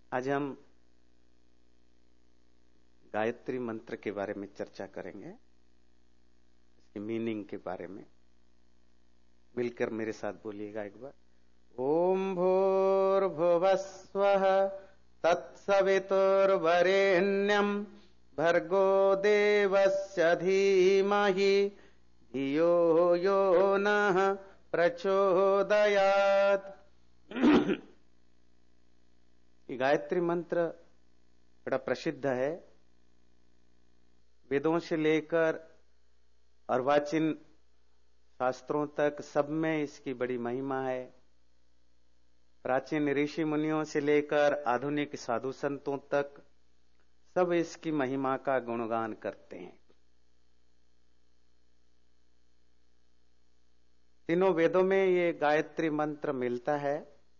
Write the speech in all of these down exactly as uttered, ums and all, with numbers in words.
आज हम गायत्री मंत्र के बारे में चर्चा करेंगे, इसकी मीनिंग के बारे में। मिलकर मेरे साथ बोलिएगा एक बार। ओम भूर्भुवस्वः तत्सवितुर्वरेण्यं भर्गो देवस्य धीमहि धियो यो नः प्रचोदयात्। ये गायत्री मंत्र बड़ा प्रसिद्ध है। वेदों से लेकर अर्वाचीन शास्त्रों तक सब में इसकी बड़ी महिमा है। प्राचीन ऋषि मुनियों से लेकर आधुनिक साधु संतों तक सब इसकी महिमा का गुणगान करते हैं। तीनों वेदों में ये गायत्री मंत्र मिलता है।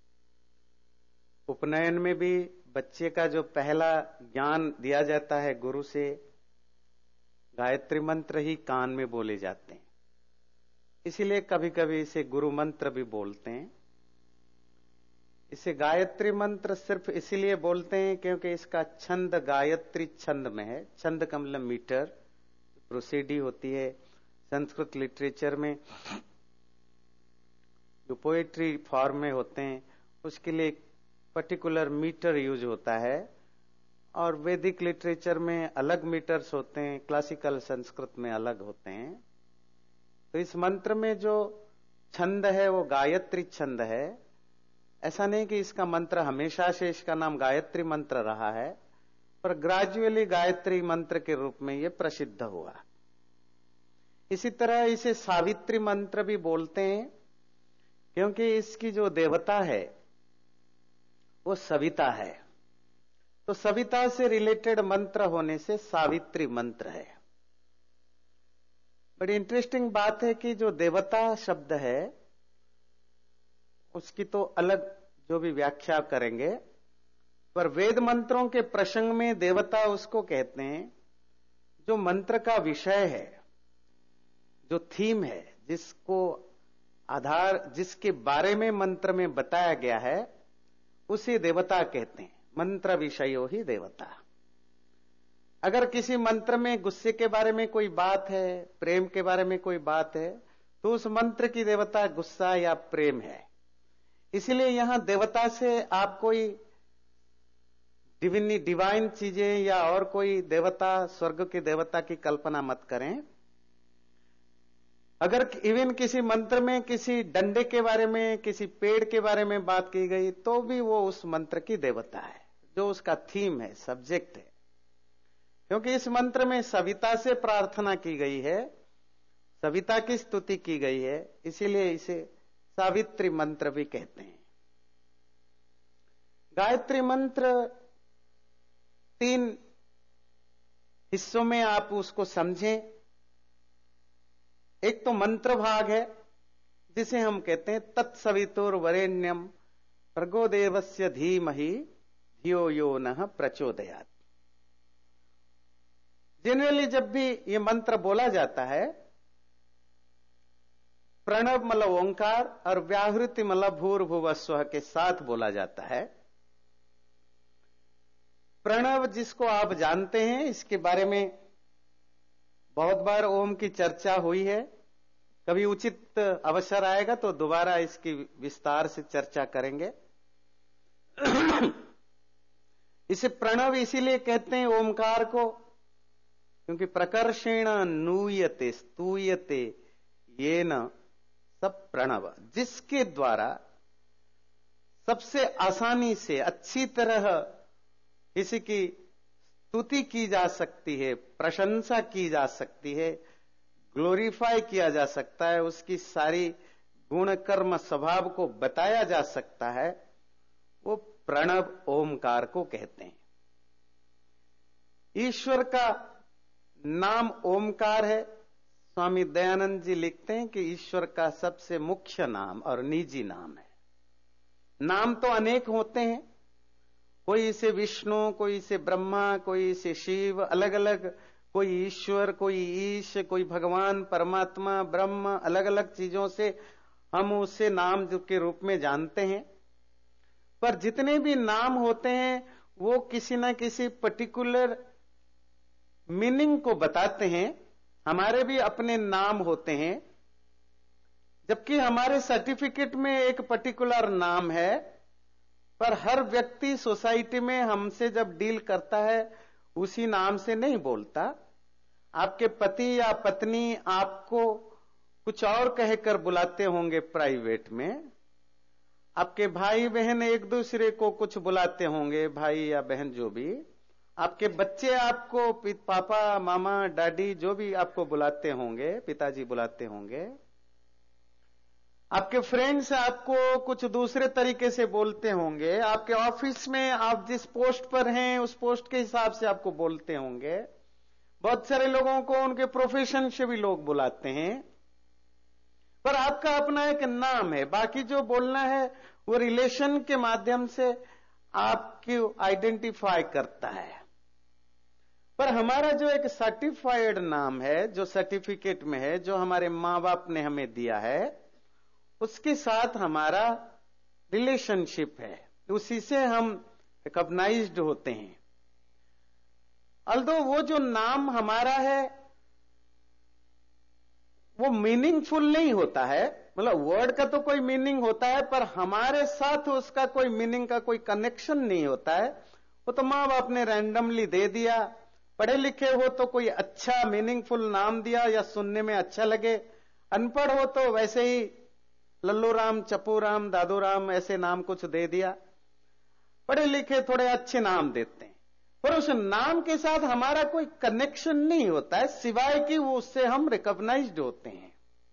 उपनयन में भी बच्चे का जो पहला ज्ञान दिया जाता है गुरु से, गायत्री मंत्र ही कान में बोले जाते हैं। इसीलिए कभी कभी इसे गुरु मंत्र भी बोलते हैं। इसे गायत्री मंत्र सिर्फ इसीलिए बोलते हैं क्योंकि इसका छंद गायत्री छंद में है। छंद का मतलब मीटर, प्रोसीडी होती है। संस्कृत लिटरेचर में जो पोएट्री फॉर्म में होते हैं उसके लिए पर्टिकुलर मीटर यूज होता है, और वैदिक लिटरेचर में अलग मीटर्स होते हैं, क्लासिकल संस्कृत में अलग होते हैं। तो इस मंत्र में जो छंद है वो गायत्री छंद है। ऐसा नहीं कि इसका मंत्र हमेशा से इसका नाम गायत्री मंत्र रहा है, पर ग्रेजुअली गायत्री मंत्र के रूप में ये प्रसिद्ध हुआ। इसी तरह इसे सावित्री मंत्र भी बोलते हैं क्योंकि इसकी जो देवता है वो सविता है। तो सविता से रिलेटेड मंत्र होने से सावित्री मंत्र है। बड़ी इंटरेस्टिंग बात है कि जो देवता शब्द है उसकी तो अलग जो भी व्याख्या करेंगे, पर वेद मंत्रों के प्रसंग में देवता उसको कहते हैं जो मंत्र का विषय है, जो थीम है, जिसको आधार जिसके बारे में मंत्र में बताया गया है उसे देवता कहते हैं। मंत्र विषयो ही देवता। अगर किसी मंत्र में गुस्से के बारे में कोई बात है, प्रेम के बारे में कोई बात है, तो उस मंत्र की देवता गुस्सा या प्रेम है। इसलिए यहां देवता से आप कोई डिविनी डिवाइन चीजें या और कोई देवता, स्वर्ग के देवता की कल्पना मत करें। अगर इवन किसी मंत्र में किसी डंडे के बारे में, किसी पेड़ के बारे में बात की गई तो भी वो उस मंत्र की देवता है, जो उसका थीम है, सब्जेक्ट है। क्योंकि इस मंत्र में सविता से प्रार्थना की गई है, सविता की स्तुति की गई है, इसीलिए इसे सावित्री मंत्र भी कहते हैं। गायत्री मंत्र तीन हिस्सों में आप उसको समझें। एक तो मंत्र भाग है जिसे हम कहते हैं तत्सवितुर्वरेण्यम भर्गो देवस्य धीमहि धियो यो नः प्रचोदयात्। जनरली जब भी ये मंत्र बोला जाता है, प्रणव मतलब ओंकार और व्याहृति मतलब भूर्भुवस्वः के साथ बोला जाता है। प्रणव जिसको आप जानते हैं, इसके बारे में बहुत बार ओम की चर्चा हुई है। कभी उचित अवसर आएगा तो दोबारा इसकी विस्तार से चर्चा करेंगे। इसे प्रणव इसीलिए कहते हैं ओमकार को क्योंकि प्रकर्षेण नूयते स्तूयते येन सब प्रणव, जिसके द्वारा सबसे आसानी से अच्छी तरह किसी की स्तुति की जा सकती है, प्रशंसा की जा सकती है, ग्लोरीफाई किया जा सकता है, उसकी सारी गुण कर्म स्वभाव को बताया जा सकता है, वो प्रणव ओमकार को कहते हैं। ईश्वर का नाम ओमकार है। स्वामी दयानंद जी लिखते हैं कि ईश्वर का सबसे मुख्य नाम और निजी नाम है। नाम तो अनेक होते हैं, कोई इसे विष्णु, कोई इसे ब्रह्मा, कोई इसे शिव, अलग अलग, कोई ईश्वर, कोई ईश, कोई भगवान, परमात्मा, ब्रह्म, अलग अलग चीजों से हम उसे नाम के रूप में जानते हैं। पर जितने भी नाम होते हैं वो किसी ना किसी पर्टिकुलर मीनिंग को बताते हैं। हमारे भी अपने नाम होते हैं, जबकि हमारे सर्टिफिकेट में एक पर्टिकुलर नाम है, पर हर व्यक्ति सोसाइटी में हमसे जब डील करता है उसी नाम से नहीं बोलता। आपके पति या पत्नी आपको कुछ और कहकर बुलाते होंगे प्राइवेट में, आपके भाई बहन एक दूसरे को कुछ बुलाते होंगे, भाई या बहन जो भी, आपके बच्चे आपको पापा मामा डैडी जो भी आपको बुलाते होंगे, पिताजी बुलाते होंगे, आपके फ्रेंड्स आपको कुछ दूसरे तरीके से बोलते होंगे, आपके ऑफिस में आप जिस पोस्ट पर हैं उस पोस्ट के हिसाब से आपको बोलते होंगे। बहुत सारे लोगों को उनके प्रोफेशन से भी लोग बुलाते हैं, पर आपका अपना एक नाम है। बाकी जो बोलना है वो रिलेशन के माध्यम से आपकी आइडेंटिफाई करता है। पर हमारा जो एक सर्टिफाइड नाम है, जो सर्टिफिकेट में है, जो हमारे मां बाप ने हमें दिया है, उसके साथ हमारा रिलेशनशिप है, उसी से हम रिकॉग्नाइज्ड होते हैं। अल्दो वो जो नाम हमारा है वो मीनिंगफुल नहीं होता है, मतलब वर्ड का तो कोई मीनिंग होता है, पर हमारे साथ उसका कोई मीनिंग का कोई कनेक्शन नहीं होता है। वो तो मां बाप ने रैंडमली दे दिया। पढ़े लिखे हो तो कोई अच्छा मीनिंगफुल नाम दिया या सुनने में अच्छा लगे, अनपढ़ हो तो वैसे ही लल्लू राम, चप्पू राम, दादू राम ऐसे नाम कुछ दे दिया। पढ़े लिखे थोड़े अच्छे नाम देते हैं, पर उस नाम के साथ हमारा कोई कनेक्शन नहीं होता है, सिवाय कि वो उससे हम रिकॉग्नाइज्ड होते हैं।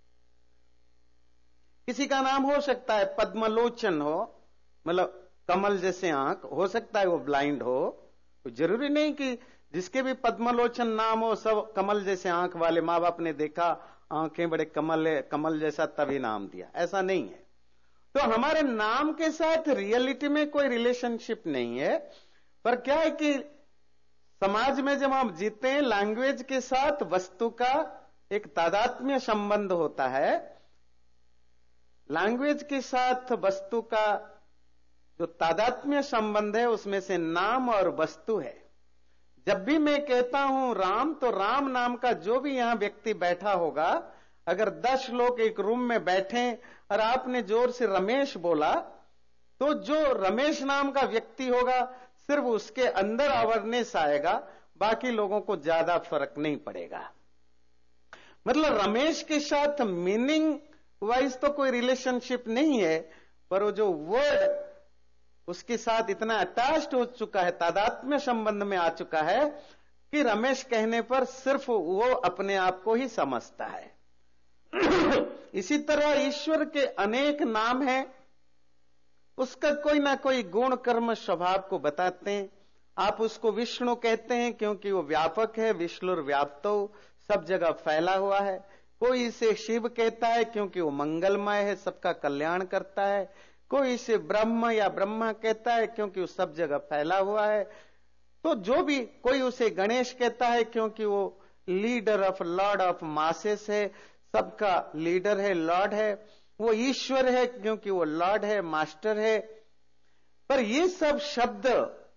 किसी का नाम हो सकता है पद्मलोचन हो, मतलब कमल जैसे आंख, हो सकता है वो ब्लाइंड हो, तो जरूरी नहीं कि जिसके भी पद्मलोचन नाम हो सब कमल जैसे आंख वाले। मां बाप ने देखा आंखें बड़े कमल है, कमल जैसा, तभी नाम दिया, ऐसा नहीं है। तो हमारे नाम के साथ रियलिटी में कोई रिलेशनशिप नहीं है, पर क्या है कि समाज में जब हम जीते हैं, लैंग्वेज के साथ वस्तु का एक तादात्म्य संबंध होता है। लैंग्वेज के साथ वस्तु का जो तादात्म्य संबंध है उसमें से नाम और वस्तु है। जब भी मैं कहता हूं राम, तो राम नाम का जो भी यहां व्यक्ति बैठा होगा, अगर दस लोग एक रूम में बैठे और आपने जोर से रमेश बोला, तो जो रमेश नाम का व्यक्ति होगा सिर्फ उसके अंदर अवेयरनेस आएगा, बाकी लोगों को ज्यादा फर्क नहीं पड़ेगा। मतलब रमेश के साथ मीनिंग वाइज तो कोई रिलेशनशिप नहीं है, पर वो जो वर्ड उसके साथ इतना अटैच्ड हो चुका है, तादात्म्य संबंध में आ चुका है कि रमेश कहने पर सिर्फ वो अपने आप को ही समझता है। इसी तरह ईश्वर के अनेक नाम हैं, उसका कोई ना कोई गुण कर्म स्वभाव को बताते हैं। आप उसको विष्णु कहते हैं क्योंकि वो व्यापक है, विष्णुर व्याप्तो, सब जगह फैला हुआ है। कोई इसे शिव कहता है क्योंकि वो मंगलमय है, सबका कल्याण करता है। कोई इसे ब्रह्म या ब्रह्मा कहता है क्योंकि वो सब जगह फैला हुआ है। तो जो भी, कोई उसे गणेश कहता है क्योंकि वो leader of lord of masses है, सबका लीडर है, लॉर्ड है। वो ईश्वर है क्योंकि वो लॉर्ड है, मास्टर है। पर ये सब शब्द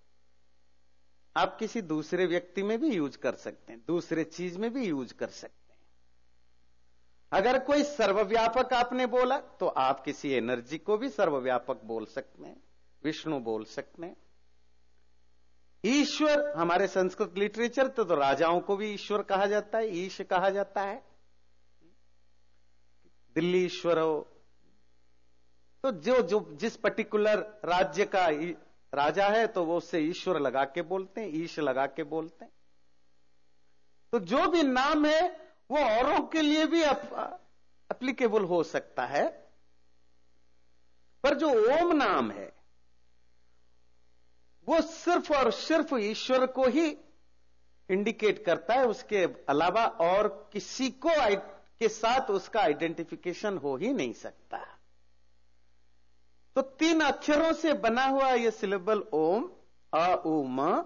आप किसी दूसरे व्यक्ति में भी यूज कर सकते हैं, दूसरे चीज में भी यूज कर सकते हैं। अगर कोई सर्वव्यापक आपने बोला तो आप किसी एनर्जी को भी सर्वव्यापक बोल सकते हैं, विष्णु बोल सकते हैं। ईश्वर, हमारे संस्कृत लिटरेचर तो, तो राजाओं को भी ईश्वर कहा जाता है, ईश कहा जाता है। दिल्ली ईश्वर हो तो जो जो जिस पर्टिकुलर राज्य का राजा है तो वो उससे ईश्वर लगा के बोलते हैं, ईश लगा के बोलते हैं। तो जो भी नाम है वो औरों के लिए भी एप्लीकेबल हो सकता है, पर जो ओम नाम है वो सिर्फ और सिर्फ ईश्वर को ही इंडिकेट करता है, उसके अलावा और किसी को के साथ उसका आइडेंटिफिकेशन हो ही नहीं सकता। तो तीन अक्षरों से बना हुआ यह सिलेबल ओम, अ उ म।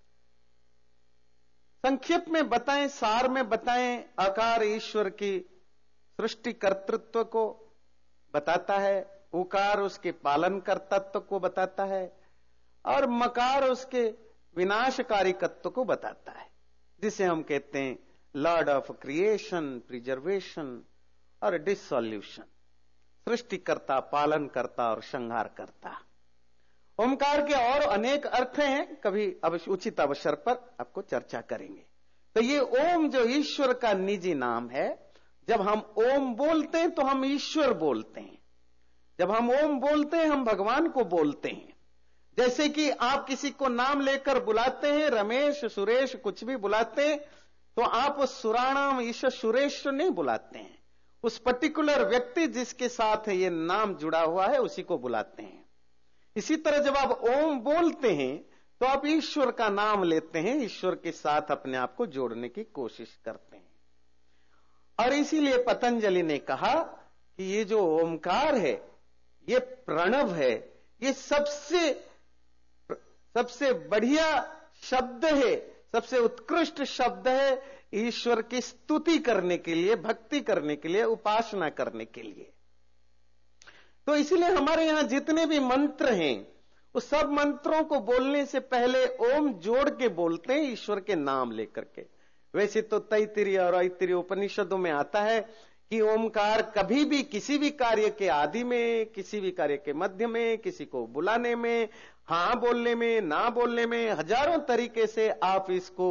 संक्षेप में बताएं, सार में बताएं, आकार ईश्वर की सृष्टि कर्तृत्व को बताता है, उकार उसके पालन कर्तृत्व को बताता है, और मकार उसके विनाशकारी तत्व को बताता है, जिसे हम कहते हैं लॉर्ड ऑफ क्रिएशन, प्रिजर्वेशन और डिसॉल्यूशन, सृष्टिकर्ता, पालनकर्ता और संहारकर्ता। ओमकार के और अनेक अर्थ हैं, कभी अवश्य उचित अवसर पर आपको चर्चा करेंगे। तो ये ओम जो ईश्वर का निजी नाम है, जब हम ओम बोलते हैं तो हम ईश्वर बोलते हैं। जब हम ओम बोलते हैं हम भगवान को बोलते हैं। जैसे कि आप किसी को नाम लेकर बुलाते हैं, रमेश, सुरेश, कुछ भी बुलाते हैं, तो आप उस सुराणाम ईश्वर सुरेश नहीं बुलाते हैं, उस पर्टिकुलर व्यक्ति जिसके साथ ये नाम जुड़ा हुआ है उसी को बुलाते हैं। इसी तरह जब आप ओम बोलते हैं तो आप ईश्वर का नाम लेते हैं, ईश्वर के साथ अपने आप को जोड़ने की कोशिश करते हैं। और इसीलिए पतंजलि ने कहा कि ये जो ओमकार है, ये प्रणव है, ये सबसे सबसे बढ़िया शब्द है, सबसे उत्कृष्ट शब्द है ईश्वर की स्तुति करने के लिए, भक्ति करने के लिए, उपासना करने के लिए। तो इसलिए हमारे यहां जितने भी मंत्र हैं, उस सब मंत्रों को बोलने से पहले ओम जोड़ के बोलते हैं, ईश्वर के नाम लेकर के। वैसे तो तैत्तिरीय और ऐत्तिरीय उपनिषदों में आता है कि ओमकार कभी भी किसी भी कार्य के आदि में, किसी भी कार्य के मध्य में, किसी को बुलाने में, हां बोलने में, ना बोलने में, हजारों तरीके से आप इसको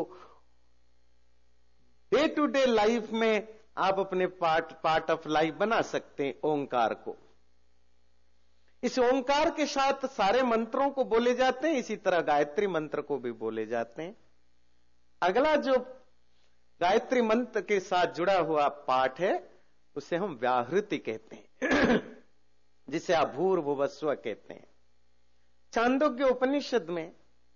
डे टू डे लाइफ में आप अपने पार्ट पार्ट ऑफ लाइफ बना सकते हैं ओंकार को। इस ओंकार के साथ सारे मंत्रों को बोले जाते हैं, इसी तरह गायत्री मंत्र को भी बोले जाते हैं। अगला जो गायत्री मंत्र के साथ जुड़ा हुआ पाठ है उसे हम व्याहृति कहते हैं, जिसे आप भूर्भुवस्व कहते हैं। छांदोग्य उपनिषद में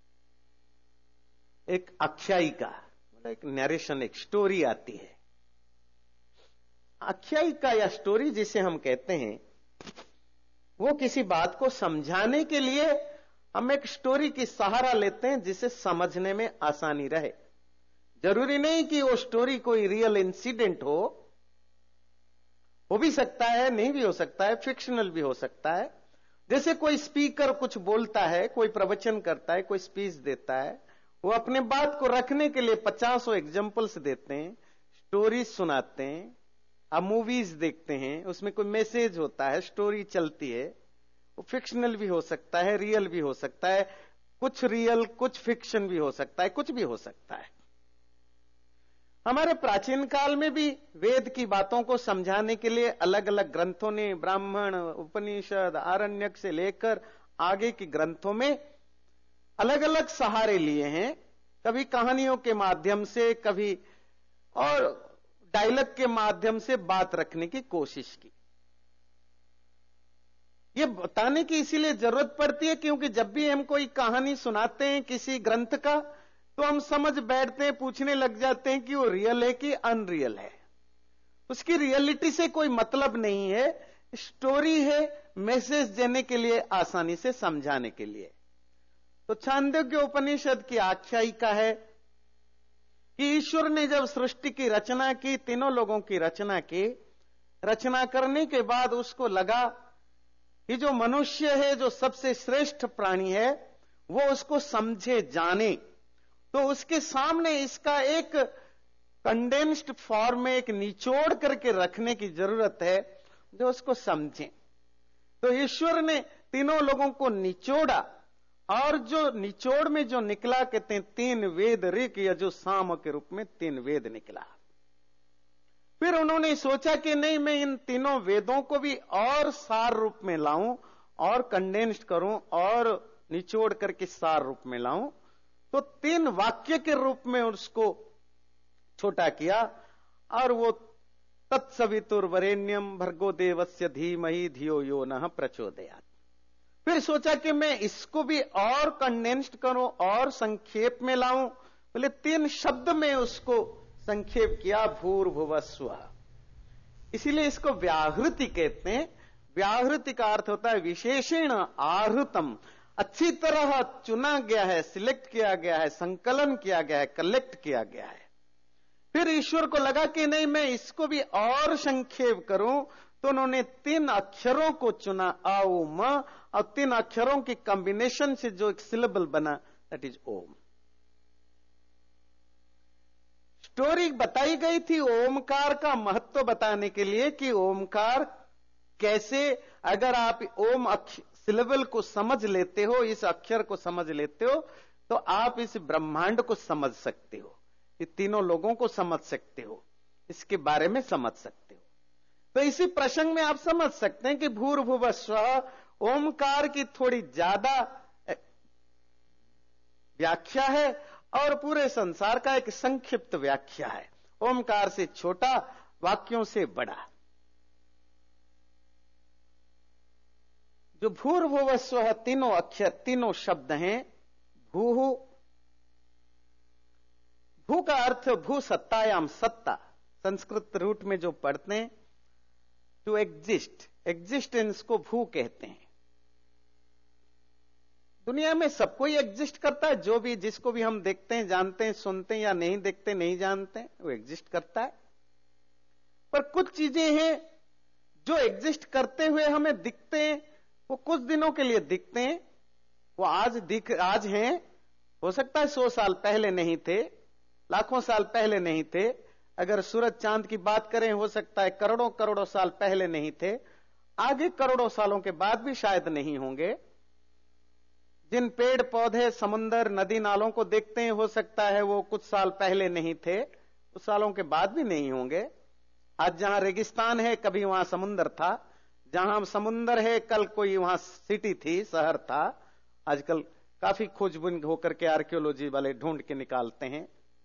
एक आख्यायिका, मतलब एक नरेशन, एक स्टोरी आती है। आख्यायिका या स्टोरी जिसे हम कहते हैं, वो किसी बात को समझाने के लिए हम एक स्टोरी की सहारा लेते हैं जिसे समझने में आसानी रहे। जरूरी नहीं कि वो स्टोरी कोई रियल इंसिडेंट हो, हो भी सकता है, नहीं भी हो सकता है, फिक्शनल भी हो सकता है। जैसे कोई स्पीकर कुछ बोलता है, कोई प्रवचन करता है, कोई स्पीच देता है, वो अपने बात को रखने के लिए पचासों एग्जाम्पल्स देते हैं, स्टोरीज सुनाते हैं। आप मूवीज देखते हैं, उसमें कोई मैसेज होता है, स्टोरी चलती है। वो फिक्शनल भी हो सकता है, रियल भी हो सकता है, कुछ रियल कुछ फिक्शन भी हो सकता है, कुछ भी हो सकता है। हमारे प्राचीन काल में भी वेद की बातों को समझाने के लिए अलग अलग ग्रंथों ने, ब्राह्मण, उपनिषद, आरण्यक से लेकर आगे के ग्रंथों में अलग अलग सहारे लिए हैं। कभी कहानियों के माध्यम से, कभी और डायलॉग के माध्यम से बात रखने की कोशिश की। ये बताने की इसीलिए जरूरत पड़ती है क्योंकि जब भी हम कोई कहानी सुनाते हैं किसी ग्रंथ का, तो हम समझ बैठते हैं, पूछने लग जाते हैं कि वो रियल है कि अनरियल है। उसकी रियलिटी से कोई मतलब नहीं है, स्टोरी है मैसेज देने के लिए, आसानी से समझाने के लिए। तो छांदोग्य उपनिषद की आख्यायिका है कि ईश्वर ने जब सृष्टि की रचना की, तीनों लोगों की रचना की, रचना करने के बाद उसको लगा कि जो मनुष्य है, जो सबसे श्रेष्ठ प्राणी है, वो उसको समझे, जाने। तो उसके सामने इसका एक कंडेंस्ड फॉर्म में एक निचोड़ करके रखने की जरूरत है जो उसको समझे। तो ईश्वर ने तीनों लोगों को निचोड़ा, और जो निचोड़ में जो निकला, कहते हैं तीन वेद, ऋक, यजुः, साम के रूप में तीन वेद निकला। फिर उन्होंने सोचा कि नहीं, मैं इन तीनों वेदों को भी और सार रूप में लाऊं, और कंडेंस्ड करूं, और निचोड़ करके सार रूप में लाऊं। तो तीन वाक्य के रूप में उसको छोटा किया, और वो तत्सवितुर्वरेण्यम भर्गो देवस्य धीमहि धियो यो नः प्रचोदयात्। फिर सोचा कि मैं इसको भी और कंडेंस्ड करूं और संक्षेप में लाऊं। बोले तीन शब्द में उसको संक्षेप किया, भूर्भुवस्व। इसीलिए इसको व्याहृति कहते हैं। व्याहृति का अर्थ होता है विशेषण आहृतम, अच्छी तरह चुना गया है, सिलेक्ट किया गया है, संकलन किया गया है, कलेक्ट किया गया है। फिर ईश्वर को लगा कि नहीं, मैं इसको भी और संक्षेप करूं, तो उन्होंने तीन अक्षरों को चुना, आ उ म, और तीन अक्षरों की कॉम्बिनेशन से जो एक सिलेबल बना, दैट इज ओम। स्टोरी बताई गई थी ओमकार का महत्व बताने के लिए कि ओमकार कैसे, अगर आप ओम सिलेबल को समझ लेते हो, इस अक्षर को समझ लेते हो, तो आप इस ब्रह्मांड को समझ सकते हो, ये तीनों लोगों को समझ सकते हो, इसके बारे में समझ सकते हो। तो इसी प्रसंग में आप समझ सकते हैं कि भूर्भुवः स्वः ओमकार की थोड़ी ज्यादा व्याख्या है और पूरे संसार का एक संक्षिप्त व्याख्या है। ओमकार से छोटा, वाक्यों से बड़ा। जो भूर्भुवः स्वः तीनों अक्षर, तीनों शब्द हैं। भू, भू का अर्थ भू सत्तायाम, सत्ता, संस्कृत रूट में जो पढ़ते हैं, टू एग्जिस्ट, एग्जिस्टेंस को भू कहते हैं। दुनिया में सब कोई एग्जिस्ट करता है, जो भी, जिसको भी हम देखते हैं, जानते हैं, सुनते हैं या नहीं देखते, नहीं जानते हैं, वो एग्जिस्ट करता है। पर कुछ चीजें हैं जो एग्जिस्ट करते हुए हमें दिखते हैं, वो कुछ दिनों के लिए दिखते हैं, वो आज दिख आज हैं, हो सकता है सौ साल पहले नहीं थे, लाखों साल पहले नहीं थे। अगर सूरज चांद की बात करें, हो सकता है करोड़ों करोड़ों साल पहले नहीं थे, आगे करोड़ों सालों के बाद भी शायद नहीं होंगे। जिन पेड़ पौधे, समुंदर, नदी नालों को देखते हैं, हो सकता है वो कुछ साल पहले नहीं थे, कुछ सालों के बाद भी नहीं होंगे। आज जहां रेगिस्तान है, कभी वहां समुंदर था, जहां समुंदर है, कल कोई वहां सिटी थी, शहर था। आजकल काफी खोजबीन होकर के आर्कियोलॉजी वाले ढूंढ के निकालते हैं।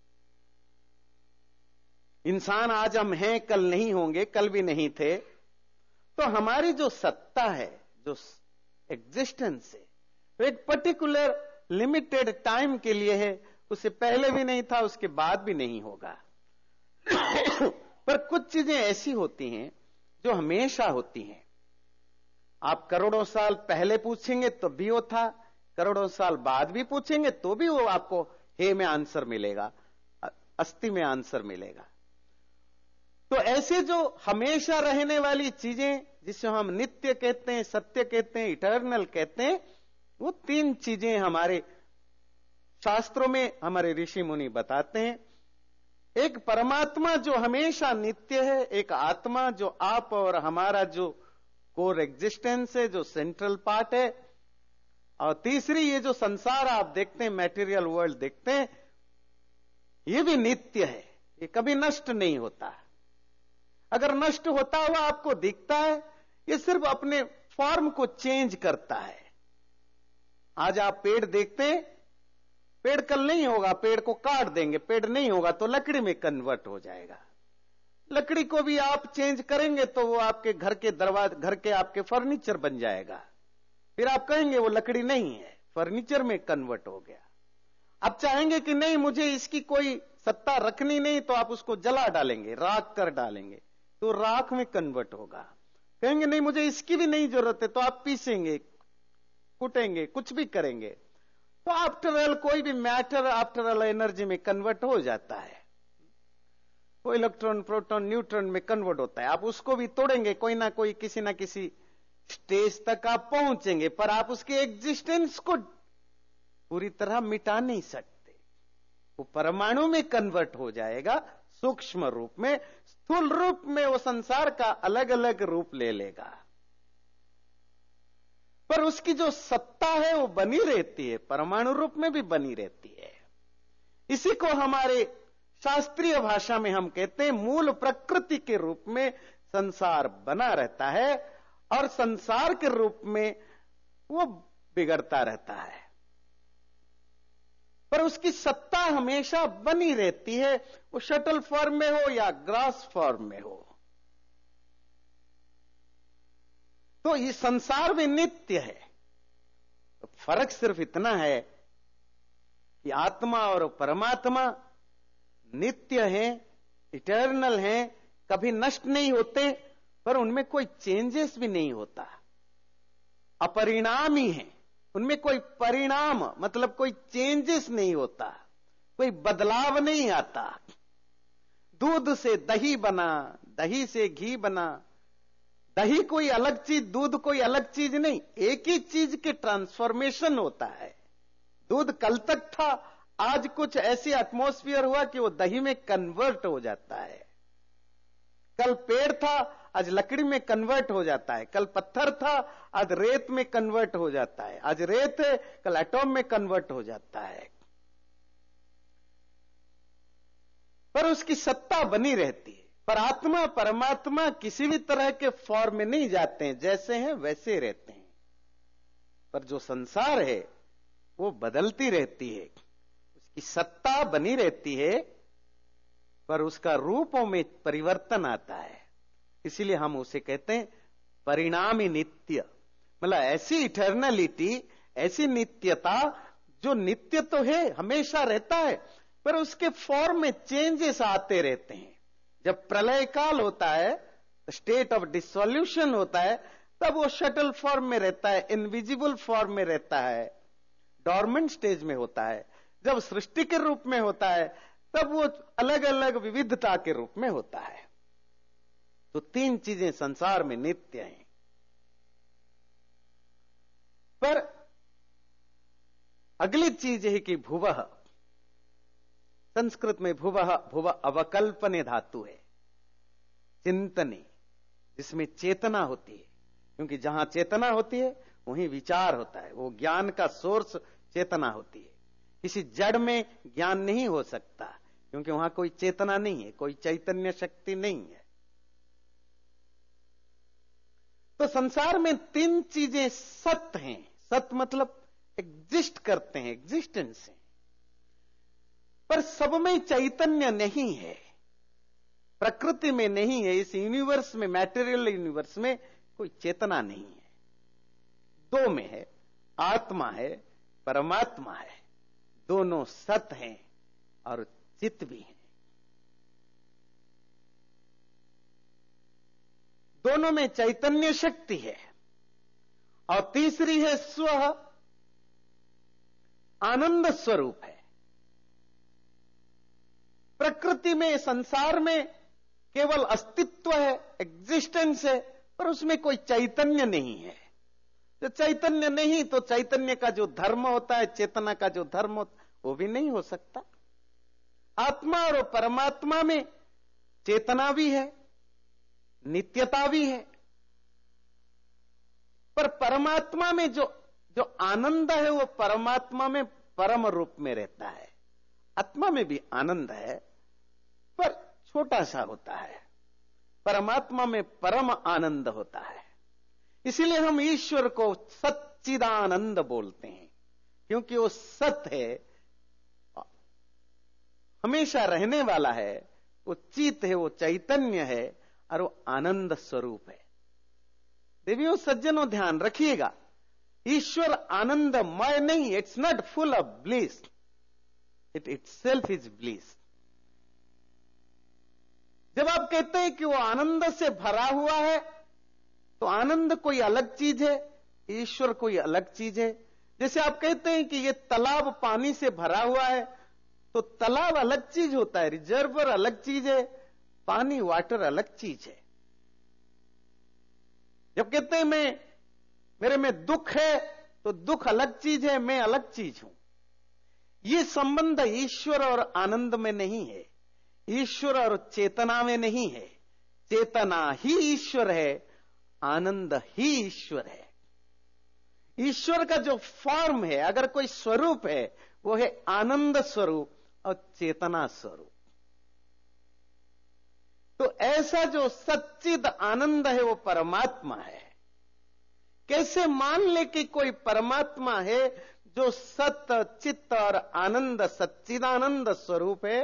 इंसान आज हम हैं, कल नहीं होंगे, कल भी नहीं थे। तो हमारी जो सत्ता है, जो एग्जिस्टेंस है, वो एक पर्टिकुलर लिमिटेड टाइम के लिए है, उससे पहले भी नहीं था, उसके बाद भी नहीं होगा। पर कुछ चीजें ऐसी होती हैं जो हमेशा होती हैं। आप करोड़ों साल पहले पूछेंगे तो भी वो था, करोड़ों साल बाद भी पूछेंगे तो भी वो आपको हे में आंसर मिलेगा, अस्ति में आंसर मिलेगा। तो ऐसे जो हमेशा रहने वाली चीजें, जिसे हम नित्य कहते हैं, सत्य कहते हैं, इटर्नल कहते हैं, वो तीन चीजें हमारे शास्त्रों में हमारे ऋषि मुनि बताते हैं। एक परमात्मा जो हमेशा नित्य है, एक आत्मा जो आप और हमारा जो कोर एग्जिस्टेंस है, जो सेंट्रल पार्ट है, और तीसरी ये जो संसार आप देखते हैं, मैटेरियल वर्ल्ड देखते हैं, ये भी नित्य है, ये कभी नष्ट नहीं होता। अगर नष्ट होता हुआ आपको दिखता है, ये सिर्फ अपने फॉर्म को चेंज करता है। आज आप पेड़ देखते हैं, पेड़ कल नहीं होगा, पेड़ को काट देंगे, पेड़ नहीं होगा तो लकड़ी में कन्वर्ट हो जाएगा। लकड़ी को भी आप चेंज करेंगे तो वो आपके घर के दरवाजे, घर के आपके फर्नीचर बन जाएगा। फिर आप कहेंगे वो लकड़ी नहीं है, फर्नीचर में कन्वर्ट हो गया। आप चाहेंगे कि नहीं, मुझे इसकी कोई सत्ता रखनी नहीं, तो आप उसको जला डालेंगे, राख कर डालेंगे, तो राख में कन्वर्ट होगा। कहेंगे नहीं, मुझे इसकी भी नहीं जरूरत है, तो आप पीसेंगे, कूटेंगे, कुछ भी करेंगे, तो आफ्टर ऑल कोई भी मैटर आफ्टर ऑल एनर्जी में कन्वर्ट हो जाता है। वो इलेक्ट्रॉन, प्रोटॉन, न्यूट्रॉन में कन्वर्ट होता है। आप उसको भी तोड़ेंगे, कोई ना कोई, किसी ना किसी स्टेज तक आप पहुंचेंगे, पर आप उसके एग्जिस्टेंस को पूरी तरह मिटा नहीं सकते। वो परमाणु में कन्वर्ट हो जाएगा, सूक्ष्म रूप में, स्थूल रूप में वो संसार का अलग अलग रूप ले लेगा, पर उसकी जो सत्ता है वो बनी रहती है, परमाणु रूप में भी बनी रहती है। इसी को हमारे शास्त्रीय भाषा में हम कहते हैं, मूल प्रकृति के रूप में संसार बना रहता है और संसार के रूप में वो बिगड़ता रहता है, पर उसकी सत्ता हमेशा बनी रहती है, वो शटल फॉर्म में हो या ग्रास फॉर्म में हो। तो ये संसार भी नित्य है। तो फर्क सिर्फ इतना है कि आत्मा और परमात्मा नित्य हैं, इटर्नल हैं, कभी नष्ट नहीं होते, पर उनमें कोई चेंजेस भी नहीं होता, अपरिणामी हैं। उनमें कोई परिणाम मतलब कोई चेंजेस नहीं होता, कोई बदलाव नहीं आता। दूध से दही बना, दही से घी बना, दही कोई अलग चीज, दूध कोई अलग चीज नहीं, एक ही चीज के ट्रांसफॉर्मेशन होता है। दूध कल तक था, आज कुछ ऐसी एटमॉस्फेयर हुआ कि वो दही में कन्वर्ट हो जाता है। कल पेड़ था, आज लकड़ी में कन्वर्ट हो जाता है। कल पत्थर था, आज रेत में कन्वर्ट हो जाता है। आज रेत है, कल एटॉम में कन्वर्ट हो जाता है। पर उसकी सत्ता बनी रहती है। पर आत्मा परमात्मा किसी भी तरह के फॉर्म में नहीं जाते हैं, जैसे हैं वैसे रहते हैं। पर जो संसार है वो बदलती रहती है, उसकी सत्ता बनी रहती है, पर उसका रूपों में परिवर्तन आता है। इसीलिए हम उसे कहते हैं परिणामी नित्य। मतलब ऐसी इटर्नलिटी, ऐसी नित्यता जो नित्य तो है, हमेशा रहता है, पर उसके फॉर्म में चेंजेस आते रहते हैं। जब प्रलय काल होता है, स्टेट ऑफ डिसोल्यूशन होता है, तब वो शटल फॉर्म में रहता है, इनविजिबल फॉर्म में रहता है, डॉर्मेंट स्टेज में होता है। जब सृष्टि के रूप में होता है, तब वो अलग अलग विविधता के रूप में होता है। तो तीन चीजें संसार में नित्य हैं। पर अगली चीज है कि भुवः, संस्कृत में भुवः भुव अवकल्पने धातु है, चिंतने, जिसमें चेतना होती है। क्योंकि जहां चेतना होती है वहीं विचार होता है। वो ज्ञान का सोर्स चेतना होती है। किसी जड़ में ज्ञान नहीं हो सकता, क्योंकि वहां कोई चेतना नहीं है, कोई चैतन्य शक्ति नहीं है। तो संसार में तीन चीजें सत्य हैं। सत्य मतलब एग्जिस्ट करते हैं, एग्जिस्टेंस है, पर सब में चैतन्य नहीं है, प्रकृति में नहीं है। इस यूनिवर्स में, मैटेरियल यूनिवर्स में कोई चेतना नहीं है। दो में है, आत्मा है, परमात्मा है। दोनों सत्य हैं और चित्त भी है। दोनों में चैतन्य शक्ति है। और तीसरी है स्व, आनंद स्वरूप है। प्रकृति में, संसार में केवल अस्तित्व है, एग्जिस्टेंस है, पर उसमें कोई चैतन्य नहीं है। तो चैतन्य नहीं, तो चैतन्य का जो धर्म होता है, चेतना का जो धर्म होता है, वो भी नहीं हो सकता। आत्मा और परमात्मा में चेतना भी है, नित्यता भी है, पर परमात्मा में जो जो आनंद है वो परमात्मा में परम रूप में रहता है। आत्मा में भी आनंद है, पर छोटा सा होता है। परमात्मा में परम आनंद होता है। इसीलिए हम ईश्वर को सच्चिदानंद बोलते हैं, क्योंकि वो सत्य है, हमेशा रहने वाला है, वो चित है, वो चैतन्य है और वो आनंद स्वरूप है। देवियों सज्जनों, ध्यान रखिएगा, ईश्वर आनंदमय नहीं, it's not full of bliss, it itself is bliss. जब आप कहते हैं कि वो आनंद से भरा हुआ है, तो आनंद कोई अलग चीज है, ईश्वर कोई अलग चीज है। जैसे आप कहते हैं कि ये तालाब पानी से भरा हुआ है, तो तालाब अलग चीज होता है, रिजर्वर अलग चीज है, पानी वाटर अलग चीज है। जब कहते हैं मैं मेरे में दुख है, तो दुख अलग चीज है, मैं अलग चीज हूं। ये संबंध ईश्वर और आनंद में नहीं है, ईश्वर और चेतना में नहीं है। चेतना ही ईश्वर है, आनंद ही ईश्वर है। ईश्वर का जो फॉर्म है, अगर कोई स्वरूप है, वो है आनंद स्वरूप और चेतना स्वरूप। तो ऐसा जो सच्चिद आनंद है वो परमात्मा है। कैसे मान ले कि कोई परमात्मा है जो सत्य, चित्त और आनंद, सच्चिदानंद स्वरूप है?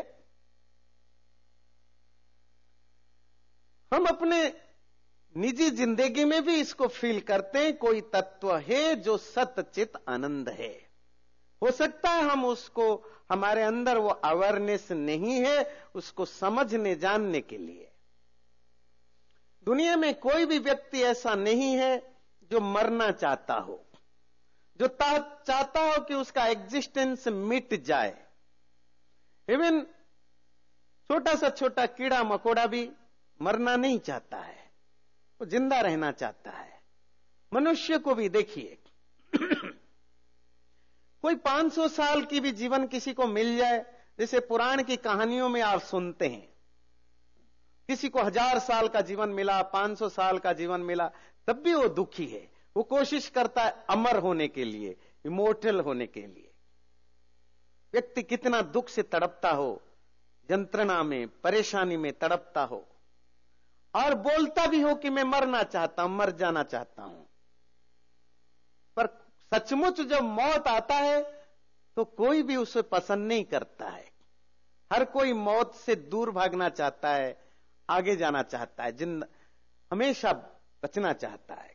हम अपने निजी जिंदगी में भी इसको फील करते हैं, कोई तत्व है जो सत्य, चित्त, आनंद है। हो सकता है हम उसको, हमारे अंदर वो अवेयरनेस नहीं है उसको समझने जानने के लिए। दुनिया में कोई भी व्यक्ति ऐसा नहीं है जो मरना चाहता हो, जो चाहता हो कि उसका एग्जिस्टेंस मिट जाए। इवन छोटा सा छोटा कीड़ा मकोड़ा भी मरना नहीं चाहता है, वो जिंदा रहना चाहता है। मनुष्य को भी देखिए, कोई पांच सौ साल की भी जीवन किसी को मिल जाए, जैसे पुराण की कहानियों में आप सुनते हैं, किसी को हजार साल का जीवन मिला, पांच सौ साल का जीवन मिला, तब भी वो दुखी है। वो कोशिश करता है अमर होने के लिए, इमोर्टल होने के लिए। व्यक्ति कितना दुख से तड़पता हो, यंत्रणा में, परेशानी में तड़पता हो, और बोलता भी हो कि मैं मरना चाहता हूं, मर जाना चाहता हूं, पर सचमुच जब मौत आता है तो कोई भी उसे पसंद नहीं करता है। हर कोई मौत से दूर भागना चाहता है, आगे जाना चाहता है, जिंदा हमेशा बचना चाहता है।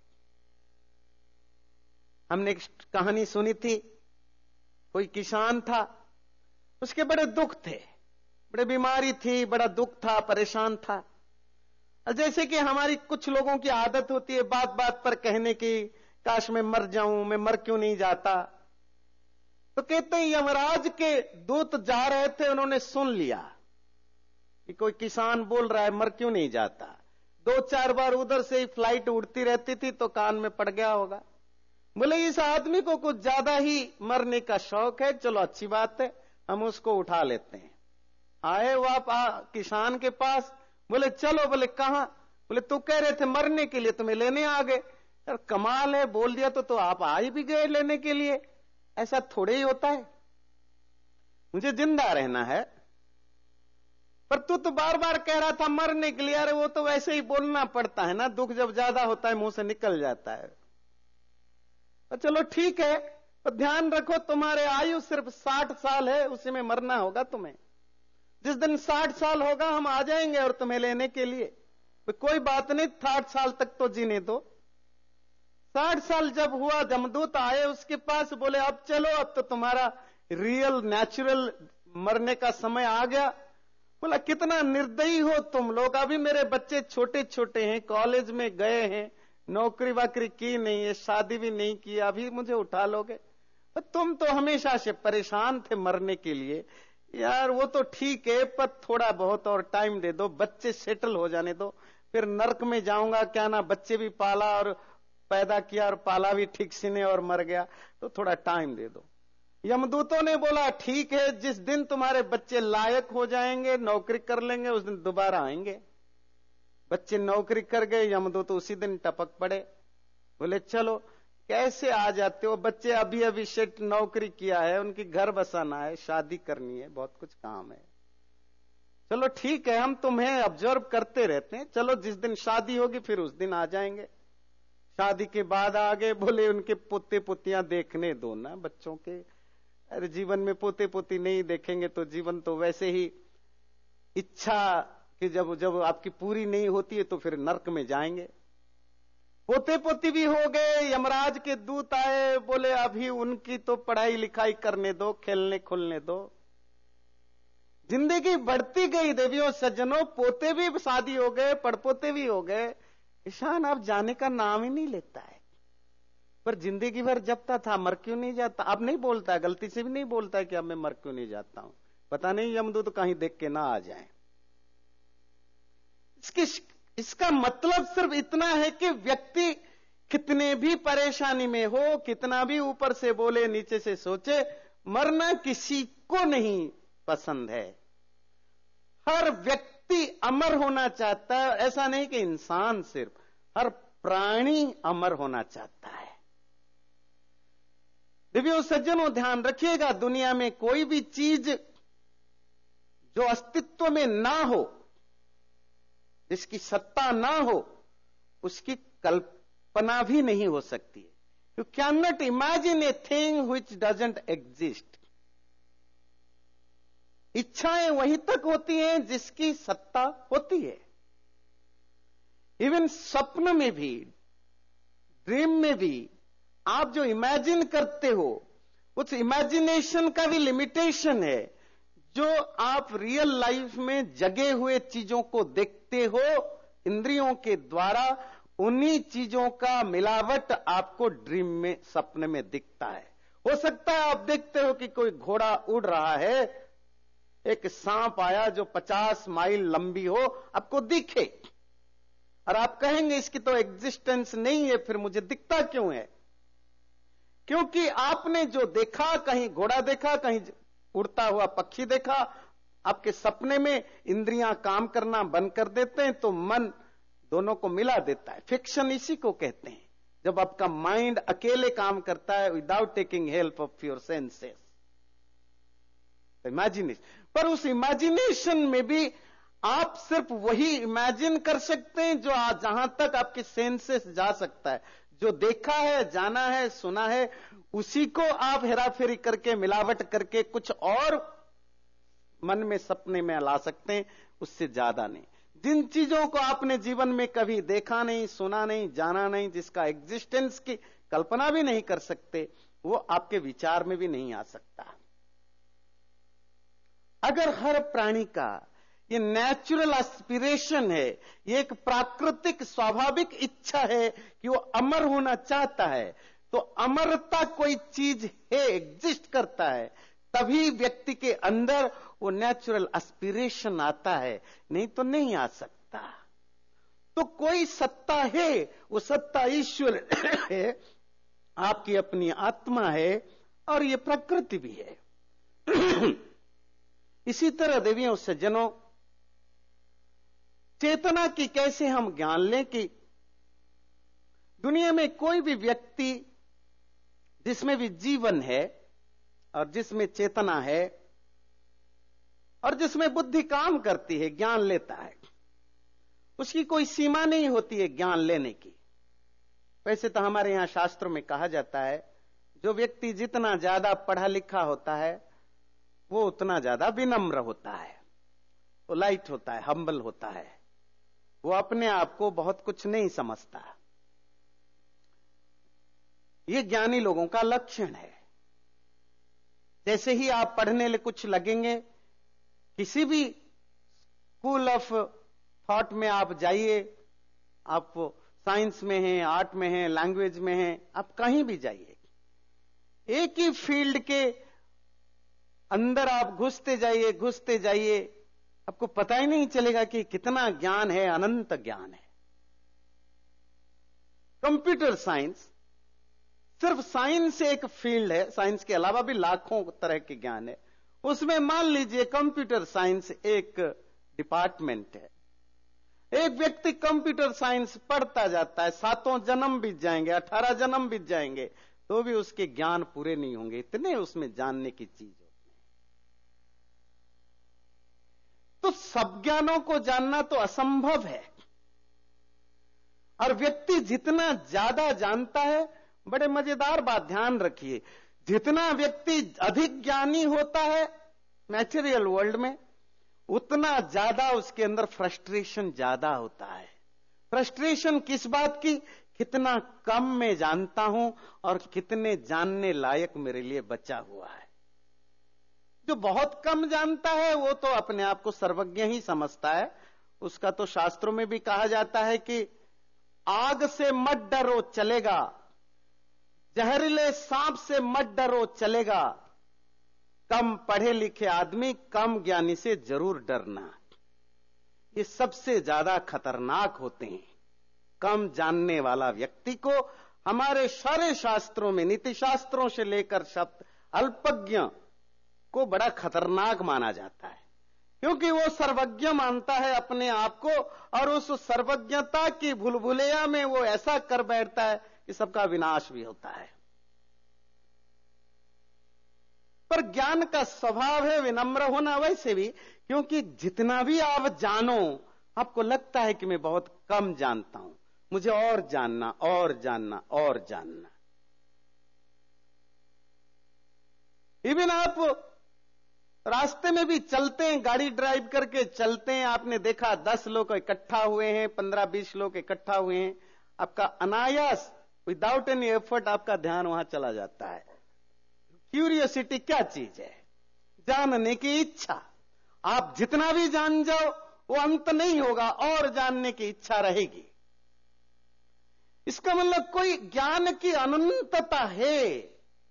हमने एक कहानी सुनी थी, कोई किसान था, उसके बड़े दुख थे, बड़े बीमारी थी, बड़ा दुख था, परेशान था। जैसे कि हमारी कुछ लोगों की आदत होती है बात बात पर कहने की, काश मैं मर जाऊं, मैं मर क्यों नहीं जाता। तो कहते हैं यमराज के दूत जा रहे थे, उन्होंने सुन लिया कि कोई किसान बोल रहा है मर क्यों नहीं जाता। दो चार बार उधर से ही फ्लाइट उड़ती रहती थी तो कान में पड़ गया होगा। बोले इस आदमी को कुछ ज्यादा ही मरने का शौक है, चलो अच्छी बात है, हम उसको उठा लेते हैं। आए वो आप आ, किसान के पास, बोले चलो, बोले कहां, बोले तू कह रहे थे मरने के लिए, तुम्हें लेने आ गए। यार कमाल है, बोल दिया तो, तो आप आ ही भी गए लेने के लिए, ऐसा थोड़े ही होता है, मुझे जिंदा रहना है। पर तू तो बार बार कह रहा था मरने के लिए। अरे वो तो वैसे ही बोलना पड़ता है ना, दुख जब ज्यादा होता है मुंह से निकल जाता है। तो चलो ठीक है, तो ध्यान रखो तुम्हारे आयु सिर्फ साठ साल है, उसी में मरना होगा तुम्हें। जिस दिन साठ साल होगा हम आ जाएंगे और तुम्हें लेने के लिए। तो कोई बात नहीं, साठ साल तक तो जीने दो। साठ साल जब हुआ, जमदूत आए उसके पास, बोले अब चलो, अब तो तुम्हारा रियल नेचुरल मरने का समय आ गया। बोला कितना निर्दयी हो तुम लोग, अभी मेरे बच्चे छोटे छोटे हैं, कॉलेज में गए हैं, नौकरी वाकरी की नहीं है, शादी भी नहीं की, अभी मुझे उठा लोगे। तो तुम तो हमेशा से परेशान थे मरने के लिए। यार वो तो ठीक है, पर थोड़ा बहुत और टाइम दे दो, बच्चे सेटल हो जाने दो, फिर नर्क में जाऊंगा क्या ना, बच्चे भी पाला और पैदा किया और पाला भी ठीक से ने और मर गया, तो थोड़ा टाइम दे दो। यमदूतों ने बोला ठीक है, जिस दिन तुम्हारे बच्चे लायक हो जाएंगे, नौकरी कर लेंगे, उस दिन दोबारा आएंगे। बच्चे नौकरी कर गए, यमदूत उसी दिन टपक पड़े। बोले चलो, कैसे आ जाते हो, बच्चे अभी अभी सेट नौकरी किया है, उनकी घर बसाना है, शादी करनी है, बहुत कुछ काम है। चलो ठीक है, हम तुम्हें ऑब्जर्व करते रहते हैं, चलो जिस दिन शादी होगी फिर उस दिन आ जाएंगे। शादी के बाद आ गए। बोले उनके पोते पोतियां देखने दो ना बच्चों के। अरे जीवन में पोते पोती नहीं देखेंगे तो जीवन तो वैसे ही, इच्छा कि जब जब आपकी पूरी नहीं होती है तो फिर नर्क में जाएंगे। पोते पोती भी हो गए। यमराज के दूत आए, बोले अभी उनकी तो पढ़ाई लिखाई करने दो, खेलने खुलने दो। जिंदगी बढ़ती गई देवियों सज्जनों, पोते भी शादी हो गए, पड़पोते भी हो गए। ईशान अब जाने का नाम ही नहीं लेता है, पर जिंदगी भर जपता था मर क्यों नहीं जाता। अब नहीं बोलता है, गलती से भी नहीं बोलता है कि अब मैं मर क्यों नहीं जाता हूं, पता नहीं यमदूत कहीं देख के ना आ जाए। इसकी इसका मतलब सिर्फ इतना है कि व्यक्ति कितने भी परेशानी में हो, कितना भी ऊपर से बोले नीचे से सोचे, मरना किसी को नहीं पसंद है। हर व्यक्ति अमर होना चाहता है। ऐसा नहीं कि इंसान, सिर्फ हर प्राणी अमर होना चाहता है। दिव्यों सज्जनों ध्यान रखिएगा, दुनिया में कोई भी चीज जो अस्तित्व में ना हो, जिसकी सत्ता ना हो, उसकी कल्पना भी नहीं हो सकती है। You cannot imagine a thing which doesn't exist. इच्छाएं वहीं तक होती हैं जिसकी सत्ता होती है। इवन स्वप्न में भी, ड्रीम में भी आप जो इमेजिन करते हो, उस इमेजिनेशन का भी लिमिटेशन है। जो आप रियल लाइफ में जगे हुए चीजों को देखते हो इंद्रियों के द्वारा, उन्हीं चीजों का मिलावट आपको ड्रीम में, सपने में दिखता है। हो सकता है आप देखते हो कि कोई घोड़ा उड़ रहा है, एक सांप आया जो पचास माइल लंबी हो, आपको दिखे, और आप कहेंगे इसकी तो एग्जिस्टेंस नहीं है, फिर मुझे दिखता क्यों है। क्योंकि आपने जो देखा, कहीं घोड़ा देखा, कहीं उड़ता हुआ पक्षी देखा, आपके सपने में इंद्रियां काम करना बंद कर देते हैं, तो मन दोनों को मिला देता है। फिक्शन इसी को कहते हैं, जब आपका माइंड अकेले काम करता है without taking help of your senses, imagination. पर उस इमेजिनेशन में भी आप सिर्फ वही इमेजिन कर सकते हैं जो जहां तक आपके सेंसेस जा सकता है। जो देखा है, जाना है, सुना है, उसी को आप हेराफेरी करके, मिलावट करके कुछ और मन में, सपने में ला सकते हैं, उससे ज्यादा नहीं। जिन चीजों को आपने जीवन में कभी देखा नहीं, सुना नहीं, जाना नहीं, जिसका एग्जिस्टेंस की कल्पना भी नहीं कर सकते, वो आपके विचार में भी नहीं आ सकता। अगर हर प्राणी का ये नेचुरल एस्पिरेशन है, ये एक प्राकृतिक स्वाभाविक इच्छा है कि वो अमर होना चाहता है, तो अमरता कोई चीज है, एग्जिस्ट करता है, तभी व्यक्ति के अंदर वो नेचुरल एस्पिरेशन आता है, नहीं तो नहीं आ सकता। तो कोई सत्ता है, वो सत्ता ईश्वर है, आपकी अपनी आत्मा है, और ये प्रकृति भी है। इसी तरह देवियों सज्जनों, चेतना की कैसे हम ज्ञान लें कि दुनिया में कोई भी व्यक्ति जिसमें भी जीवन है और जिसमें चेतना है और जिसमें बुद्धि काम करती है, ज्ञान लेता है, उसकी कोई सीमा नहीं होती है ज्ञान लेने की। वैसे तो हमारे यहां शास्त्रों में कहा जाता है, जो व्यक्ति जितना ज्यादा पढ़ा लिखा होता है वो उतना ज्यादा विनम्र होता है, वो लाइट होता है, हम्बल होता है, वो अपने आप को बहुत कुछ नहीं समझता। ये ज्ञानी लोगों का लक्षण है। जैसे ही आप पढ़ने ले कुछ लगेंगे, किसी भी स्कूल ऑफ थॉट में आप जाइए, आप साइंस में हैं, आर्ट में हैं, लैंग्वेज में हैं, आप कहीं भी जाइए, एक ही फील्ड के अंदर आप घुसते जाइए घुसते जाइए, आपको पता ही नहीं चलेगा कि कितना ज्ञान है, अनंत ज्ञान है। कंप्यूटर साइंस सिर्फ साइंस एक फील्ड है, साइंस के अलावा भी लाखों तरह के ज्ञान है। उसमें मान लीजिए कंप्यूटर साइंस एक डिपार्टमेंट है। एक व्यक्ति कंप्यूटर साइंस पढ़ता जाता है, सातों जन्म बीत जाएंगे, अठारह जन्म बीत जाएंगे, तो भी उसके ज्ञान पूरे नहीं होंगे, इतने उसमें जानने की चीज होती है। तो सब ज्ञानों को जानना तो असंभव है। और व्यक्ति जितना ज्यादा जानता है, बड़े मजेदार बात ध्यान रखिए, जितना व्यक्ति अधिक ज्ञानी होता है मैटेरियल वर्ल्ड में, उतना ज्यादा उसके अंदर फ्रस्ट्रेशन ज्यादा होता है। फ्रस्ट्रेशन किस बात की? कितना कम मैं जानता हूं और कितने जानने लायक मेरे लिए बचा हुआ है। जो बहुत कम जानता है वो तो अपने आप को सर्वज्ञ ही समझता है। उसका तो शास्त्रों में भी कहा जाता है कि आग से मत डरो चलेगा, जहरीले सांप से मत डरो चलेगा, कम पढ़े लिखे आदमी कम ज्ञानी से जरूर डरना। ये सबसे ज्यादा खतरनाक होते हैं। कम जानने वाला व्यक्ति को हमारे सारे शास्त्रों में, नीति शास्त्रों से लेकर शब्द अल्पज्ञ को बड़ा खतरनाक माना जाता है, क्योंकि वो सर्वज्ञ मानता है अपने आप को, और उस सर्वज्ञता की भूलभुलैया में वो ऐसा कर बैठता है कि सबका विनाश भी होता है। पर ज्ञान का स्वभाव है विनम्र होना वैसे भी, क्योंकि जितना भी आप जानो आपको लगता है कि मैं बहुत कम जानता हूं, मुझे और जानना और जानना और जानना। इवन आप रास्ते में भी चलते हैं, गाड़ी ड्राइव करके चलते हैं, आपने देखा दस लोग इकट्ठा हुए हैं, पंद्रह बीस लोग इकट्ठा हुए हैं, आपका अनायास विदाउट एनी एफर्ट आपका ध्यान वहां चला जाता है। क्यूरियोसिटी क्या चीज है? जानने की इच्छा। आप जितना भी जान जाओ वो अंत नहीं होगा, और जानने की इच्छा रहेगी। इसका मतलब कोई ज्ञान की अनंतता है,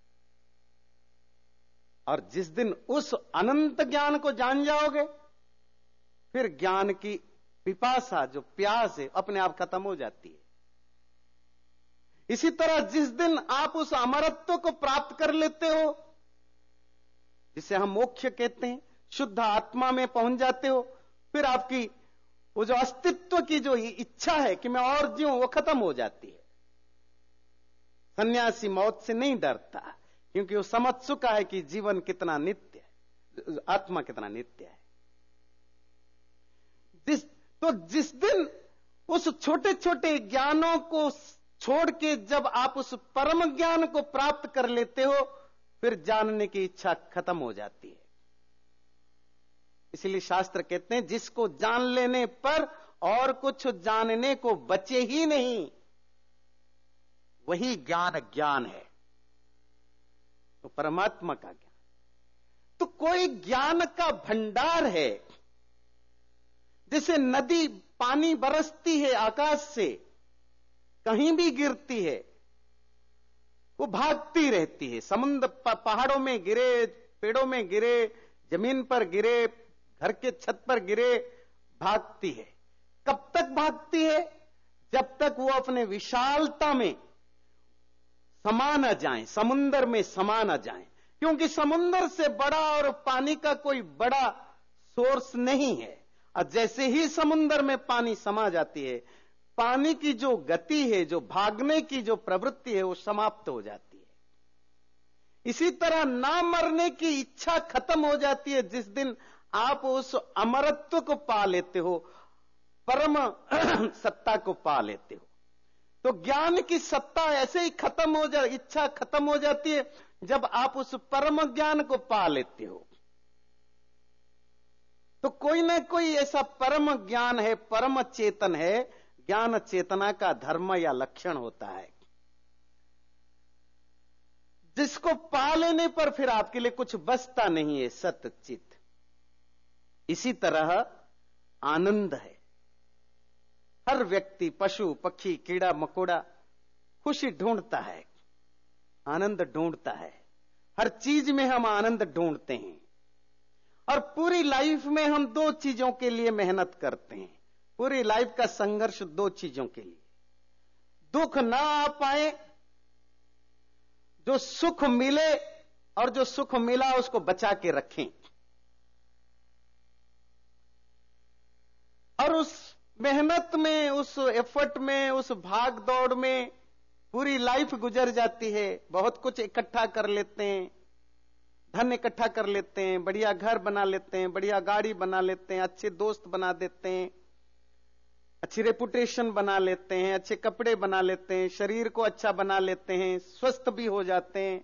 और जिस दिन उस अनंत ज्ञान को जान जाओगे, फिर ज्ञान की पिपासा, जो प्यास है, अपने आप खत्म हो जाती है। इसी तरह जिस दिन आप उस अमरत्व को प्राप्त कर लेते हो, जिसे हम मोक्ष कहते हैं, शुद्ध आत्मा में पहुंच जाते हो, फिर आपकी वो जो अस्तित्व की जो इच्छा है कि मैं और जीऊं, वो खत्म हो जाती है। सन्यासी मौत से नहीं डरता, क्योंकि वो समझ चुका है कि जीवन कितना नित्य है, आत्मा कितना नित्य है। जिस तो जिस दिन उस छोटे छोटे ज्ञानों को छोड़ के जब आप उस परम ज्ञान को प्राप्त कर लेते हो, फिर जानने की इच्छा खत्म हो जाती है। इसलिए शास्त्र कहते हैं जिसको जान लेने पर और कुछ जानने को बचे ही नहीं, वही ज्ञान ज्ञान है, तो परमात्मा का ज्ञान। तो कोई ज्ञान का भंडार है, जैसे नदी पानी बरसती है आकाश से, कहीं भी गिरती है, वो भागती रहती है। समुद्र पहाड़ों में गिरे, पेड़ों में गिरे, जमीन पर गिरे, घर के छत पर गिरे, भागती है। कब तक भागती है? जब तक वो अपने विशालता में समा न जाए, समुद्र में समा न जाए, क्योंकि समुद्र से बड़ा और पानी का कोई बड़ा सोर्स नहीं है। और जैसे ही समुद्र में पानी समा जाती है, पानी की जो गति है, जो भागने की जो प्रवृत्ति है, वो समाप्त हो जाती है। इसी तरह ना मरने की इच्छा खत्म हो जाती है जिस दिन आप उस अमरत्व को पा लेते हो, परम सत्ता को पा लेते हो। तो ज्ञान की सत्ता ऐसे ही खत्म हो जा, इच्छा खत्म हो जाती है जब आप उस परम ज्ञान को पा लेते हो। तो कोई ना कोई ऐसा परम ज्ञान है, परम चेतन है। ज्ञान चेतना का धर्म या लक्षण होता है, जिसको पा लेने पर फिर आपके लिए कुछ बचता नहीं है, सत चित। इसी तरह आनंद है। हर व्यक्ति, पशु पक्षी कीड़ा मकोड़ा खुशी ढूंढता है, आनंद ढूंढता है। हर चीज में हम आनंद ढूंढते हैं, और पूरी लाइफ में हम दो चीजों के लिए मेहनत करते हैं। पूरी लाइफ का संघर्ष दो चीजों के लिए। दुख ना आ पाए, जो सुख मिले, और जो सुख मिला उसको बचा के रखें। और उस मेहनत में, उस एफर्ट में, उस भाग दौड़ में पूरी लाइफ गुजर जाती है। बहुत कुछ इकट्ठा कर लेते हैं, धन इकट्ठा कर लेते हैं, बढ़िया घर बना लेते हैं, बढ़िया गाड़ी बना लेते हैं, अच्छे दोस्त बना देते हैं, अच्छी रेपुटेशन बना लेते हैं, अच्छे कपड़े बना लेते हैं, शरीर को अच्छा बना लेते हैं, स्वस्थ भी हो जाते हैं।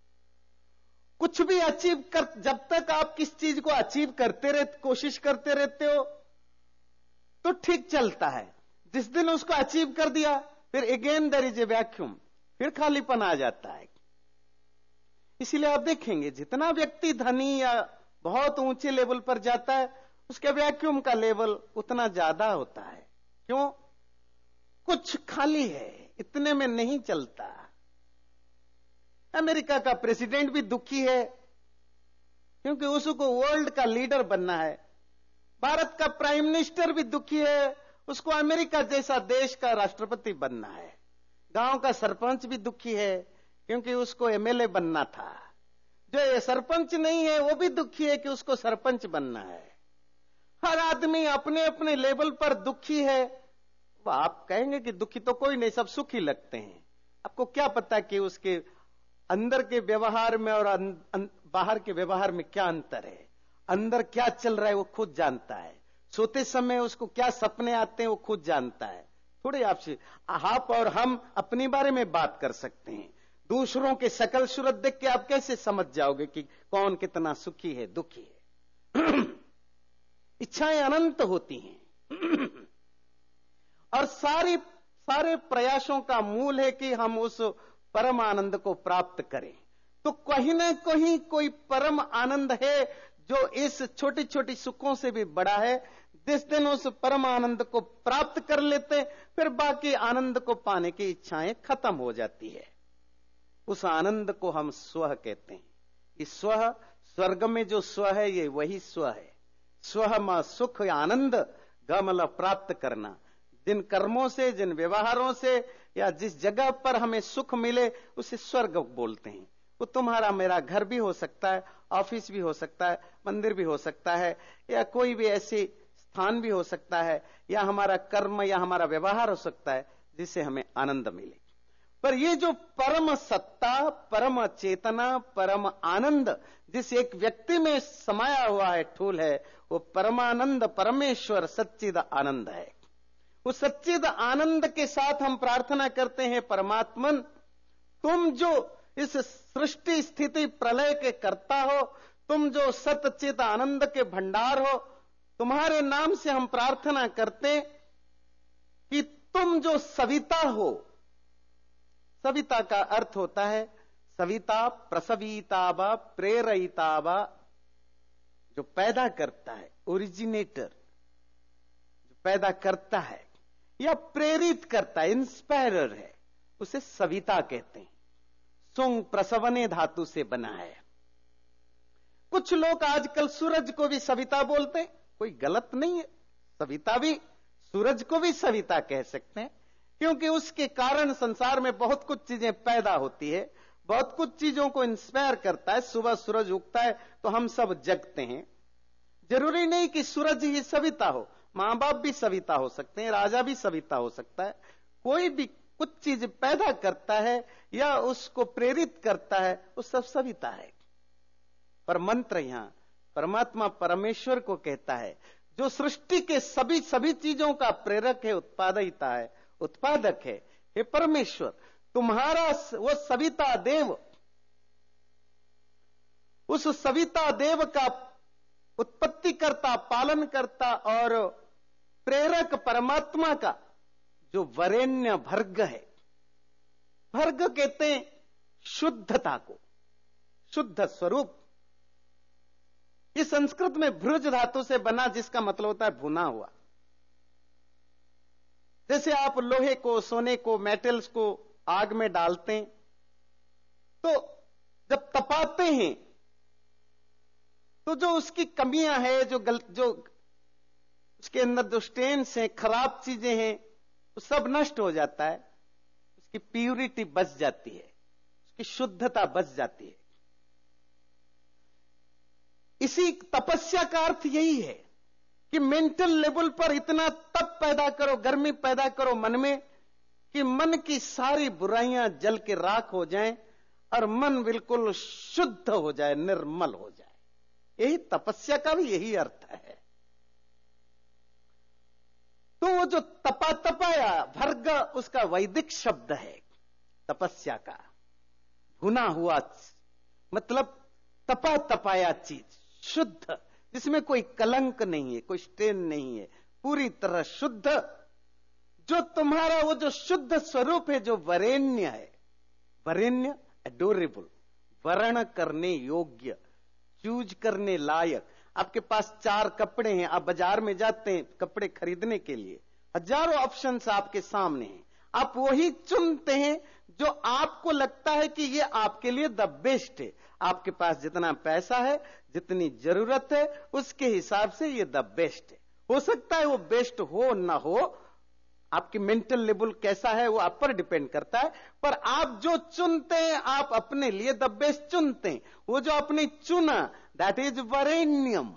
कुछ भी अचीव कर, जब तक आप किस चीज को अचीव करते रहते, कोशिश करते रहते हो, तो ठीक चलता है। जिस दिन उसको अचीव कर दिया, फिर again there is a vacuum, फिर खालीपन आ जाता है। इसीलिए आप देखेंगे जितना व्यक्ति धनी या बहुत ऊंचे लेवल पर जाता है, उसके वैक्यूम का लेवल उतना ज्यादा होता है। क्यों? कुछ खाली है, इतने में नहीं चलता। अमेरिका का प्रेसिडेंट भी दुखी है, क्योंकि उसको वर्ल्ड का लीडर बनना है। भारत का प्राइम मिनिस्टर भी दुखी है, उसको अमेरिका जैसा देश का राष्ट्रपति बनना है। गांव का सरपंच भी दुखी है, क्योंकि उसको एमएलए बनना था। जो ये सरपंच नहीं है, वो भी दुखी है कि उसको सरपंच बनना है। हर आदमी अपने अपने लेवल पर दुखी है। वो आप कहेंगे कि दुखी तो कोई नहीं, सब सुखी लगते हैं। आपको क्या पता कि उसके अंदर के व्यवहार में और अन, अन, बाहर के व्यवहार में क्या अंतर है? अंदर क्या चल रहा है वो खुद जानता है। सोते समय उसको क्या सपने आते हैं वो खुद जानता है। थोड़े आपसे आप और हम अपने बारे में बात कर सकते हैं, दूसरों के शकल सूरत देख के आप कैसे समझ जाओगे कि कौन कितना सुखी है, दुखी है? इच्छाएं अनंत होती हैं, और सारी सारे प्रयासों का मूल है कि हम उस परम आनंद को प्राप्त करें। तो कहीं ना कहीं कोई परम आनंद है जो इस छोटी छोटी सुखों से भी बड़ा है। जिस दिन उस परम आनंद को प्राप्त कर लेते, फिर बाकी आनंद को पाने की इच्छाएं खत्म हो जाती है। उस आनंद को हम स्व कहते हैं। इस स्व, स्वर्ग में जो स्व है, ये वही स्व है। स्व में सुख आनंद गमल प्राप्त करना। जिन कर्मों से, जिन व्यवहारों से या जिस जगह पर हमें सुख मिले उसे स्वर्ग बोलते हैं। वो तुम्हारा मेरा घर भी हो सकता है, ऑफिस भी हो सकता है, मंदिर भी हो सकता है, या कोई भी ऐसे स्थान भी हो सकता है, या हमारा कर्म या हमारा व्यवहार हो सकता है जिससे हमें आनंद मिले। पर ये जो परम सत्ता, परम चेतना, परम आनंद जिस एक व्यक्ति में समाया हुआ है, ठूल है, वो परमानंद परमेश्वर सच्चिद आनंद है। उस सच्चिद आनंद के साथ हम प्रार्थना करते हैं, परमात्मन तुम जो इस सृष्टि स्थिति प्रलय के कर्ता हो, तुम जो सच्चिद आनंद के भंडार हो, तुम्हारे नाम से हम प्रार्थना करते कि तुम जो सविता हो, सविता का अर्थ होता है सविता प्रसविता व प्रेरिता व, जो पैदा करता है, ओरिजिनेटर, जो पैदा करता है या प्रेरित करता है, इंस्पायरर है, उसे सविता कहते हैं। सुंग प्रसवने धातु से बना है। कुछ लोग आजकल सूरज को भी सविता बोलते हैं, कोई गलत नहीं है, सविता भी, सूरज को भी सविता कह सकते हैं, क्योंकि उसके कारण संसार में बहुत कुछ चीजें पैदा होती है, बहुत कुछ चीजों को इंस्पायर करता है। सुबह सूरज उगता है तो हम सब जगते हैं। जरूरी नहीं कि सूरज ही सविता हो, मां बाप भी सविता हो सकते हैं, राजा भी सविता हो सकता है। कोई भी कुछ चीज पैदा करता है या उसको प्रेरित करता है, वो सब सविता है। पर मंत्र यहां परमात्मा परमेश्वर को कहता है, जो सृष्टि के सभी सभी चीजों का प्रेरक है, उत्पादयिता है, उत्पादक है। हे परमेश्वर, तुम्हारा वो सविता देव, उस सविता देव का उत्पत्ति करता, पालन करता और प्रेरक परमात्मा का जो वरेण्य भर्ग है, भर्ग कहते हैं शुद्धता को, शुद्ध स्वरूप। ये संस्कृत में भ्रुज धातु से बना, जिसका मतलब होता है भुना हुआ। जैसे आप लोहे को, सोने को, मेटल्स को आग में डालते हैं तो जब तपाते हैं तो जो उसकी कमियां हैं, जो गलत, जो उसके अंदर जो स्टेन्स हैं, खराब चीजें हैं, वो सब नष्ट हो जाता है। उसकी प्यूरिटी बच जाती है, उसकी शुद्धता बच जाती है। इसी तपस्या का अर्थ यही है कि मेंटल लेवल पर इतना तप पैदा करो, गर्मी पैदा करो मन में, कि मन की सारी बुराइयां जल के राख हो जाएं और मन बिल्कुल शुद्ध हो जाए, निर्मल हो जाए। यही तपस्या का भी यही अर्थ है। तो वो जो तपा तपाया, भर्ग उसका वैदिक शब्द है तपस्या का। भुना हुआ मतलब तपा तपाया चीज, शुद्ध, जिसमें कोई कलंक नहीं है, कोई स्टेन नहीं है, पूरी तरह शुद्ध। जो तुम्हारा वो जो शुद्ध स्वरूप है, जो वरेण्य है, वरेण्य एडोरेबल, वर्ण करने योग्य, चूज करने लायक। आपके पास चार कपड़े हैं, आप बाजार में जाते हैं कपड़े खरीदने के लिए, हजारों ऑप्शंस आपके सामने हैं, आप वही चुनते हैं जो आपको लगता है कि ये आपके लिए द बेस्ट है। आपके पास जितना पैसा है, जितनी जरूरत है, उसके हिसाब से ये द बेस्ट है। हो सकता है वो बेस्ट हो ना हो, आपकी मेंटल लेवल कैसा है वो आप पर डिपेंड करता है, पर आप जो चुनते हैं, आप अपने लिए द बेस्ट चुनते हैं। वो जो आपने चुना, दैट इज वरेण्यम।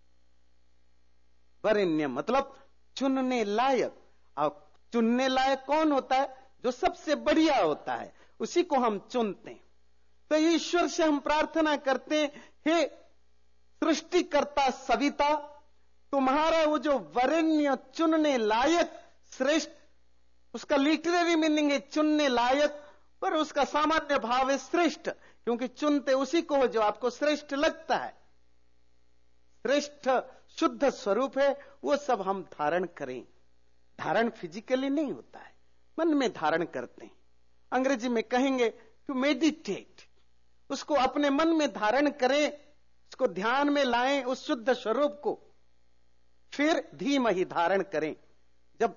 वरेण्यम मतलब चुनने लायक। और चुनने लायक कौन होता है? जो सबसे बढ़िया होता है, उसी को हम चुनते हैं। तो ईश्वर से हम प्रार्थना करते हैं, हे सृष्टिकर्ता सविता, तुम्हारा वो जो वरेण्य, चुनने लायक, श्रेष्ठ, उसका लिटरेरी मीनिंग है चुनने लायक, पर उसका सामान्य भाव है श्रेष्ठ, क्योंकि चुनते उसी को हो जो आपको श्रेष्ठ लगता है। श्रेष्ठ शुद्ध स्वरूप है, वो सब हम धारण करें। धारण फिजिकली नहीं होता है, मन में धारण करते हैं। अंग्रेजी में कहेंगे टू मेडिटेट, उसको अपने मन में धारण करें, उसको ध्यान में लाएं, उस शुद्ध स्वरूप को, फिर धीमहि धारण करें। जब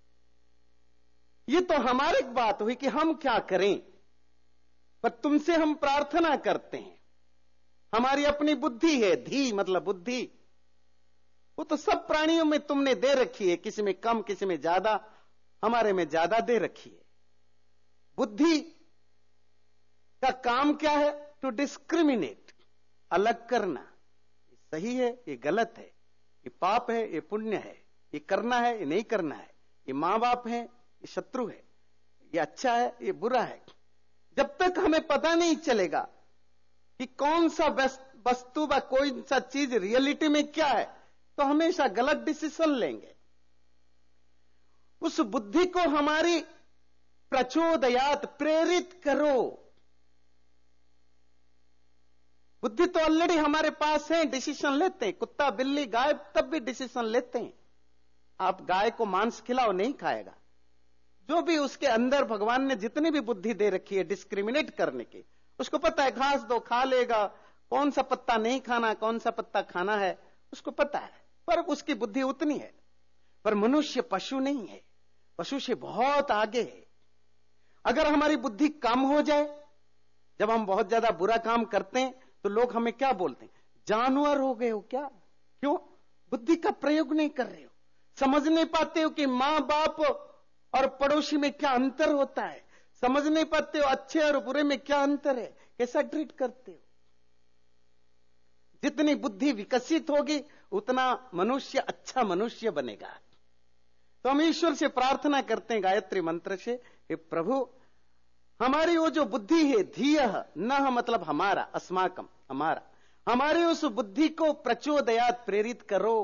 ये तो हमारी बात हुई कि हम क्या करें, पर तुमसे हम प्रार्थना करते हैं। हमारी अपनी बुद्धि है, धी मतलब बुद्धि, वो तो सब प्राणियों में तुमने दे रखी है, किसी में कम, किसी में ज्यादा, हमारे में ज्यादा दे रखी है। बुद्धि का काम क्या है? टू डिस्क्रिमिनेट, अलग करना। ये सही है, ये गलत है, ये पाप है, ये पुण्य है, ये करना है, ये नहीं करना है, ये मां बाप है, ये शत्रु है, ये अच्छा है, ये बुरा है। जब तक हमें पता नहीं चलेगा कि कौन सा वस्तु व कोई सा चीज रियलिटी में क्या है, तो हमेशा गलत डिसीजन लेंगे। उस बुद्धि को हमारी प्रचोदयात, प्रेरित करो। बुद्धि तो ऑलरेडी हमारे पास है, डिसीजन लेते हैं। कुत्ता, बिल्ली, गाय तब भी डिसीजन लेते हैं। आप गाय को मांस खिलाओ, नहीं खाएगा। जो भी उसके अंदर भगवान ने जितनी भी बुद्धि दे रखी है डिस्क्रिमिनेट करने की, उसको पता है, घास दो खा लेगा, कौन सा पत्ता नहीं खाना, कौन सा पत्ता खाना है, उसको पता है। पर उसकी बुद्धि उतनी है। पर मनुष्य पशु नहीं है, पशु से बहुत आगे है। अगर हमारी बुद्धि कम हो जाए, जब हम बहुत ज्यादा बुरा काम करते हैं, तो लोग हमें क्या बोलते हैं? जानवर हो गए हो क्या? क्यों? बुद्धि का प्रयोग नहीं कर रहे हो, समझ नहीं पाते हो कि मां बाप और पड़ोसी में क्या अंतर होता है, समझ नहीं पाते हो अच्छे और बुरे में क्या अंतर है, कैसा ट्रीट करते हो। जितनी बुद्धि विकसित होगी उतना मनुष्य अच्छा मनुष्य बनेगा। तो हम ईश्वर से प्रार्थना करते हैं गायत्री मंत्र से, हे प्रभु, हमारी वो जो बुद्धि है, धीयः न मतलब हमारा, अस्माकम हमारा, हमारी उस बुद्धि को प्रचोदयात, प्रेरित करो।